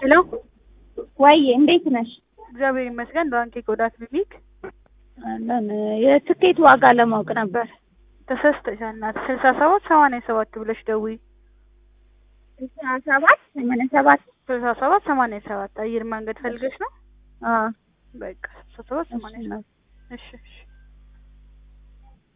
ሄሎ ወይ እንዴት ነሽ? እግዚአብሔር ይመስገን። ባንክ ኮዳ ክሊኒክ የትኬት ዋጋ ለማወቅ ነበር። ተሰስተሻል እናት 67 87 ብለሽ ደውይ። 67 87 67 87 አየር መንገድ ፈልገሽ ነው? አዎ በቃ 67 87 እሺ እሺ